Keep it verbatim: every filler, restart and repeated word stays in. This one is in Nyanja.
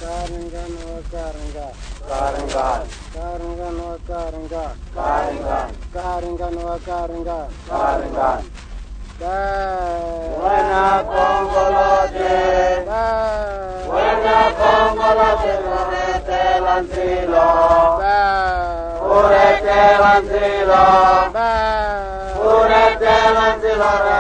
Karingan wa karinga. Karingan. Karingan wa karinga. Karingan. Karingan wa karinga. Karingan. Kai. Wena kongolote. Kai. Wena kongolote urete lansilo. Kai. Urete lansilo. Kai. Urete lansilo.